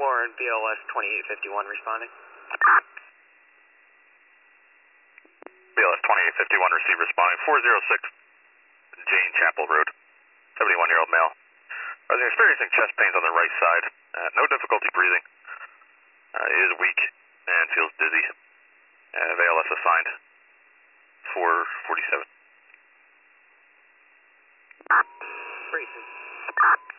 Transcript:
and BLS 2851 responding. BLS 2851 receive responding. 406 Jane Chapel Road, 71-year-old male. I was experiencing chest pains on the right side. No difficulty breathing. Is weak and feels dizzy. ALS assigned 447. Briefing.